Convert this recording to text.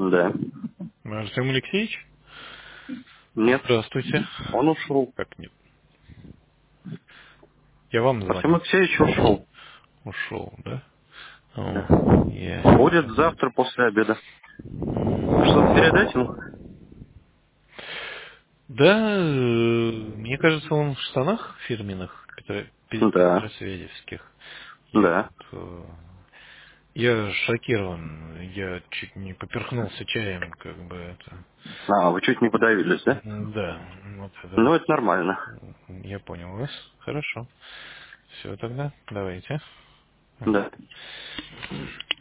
Да. Артем Алексеевич? Нет. Здравствуйте. Он ушел. Как нет? Я вам Артем звоню. Алексеевич ушел. Ушел, да? Да. О, Будет ясненько. завтра после обеда. Что-то передать ему? Да, мне кажется, он в штанах фирменных, Да. петросвязевских. Я Да. тут... Я шокирован. Я чуть не поперхнулся чаем, как бы это... А, вы чуть не подавились, да? Да, вот это Ну, вот. это нормально. Я понял вас. Хорошо. Все тогда, давайте. Да.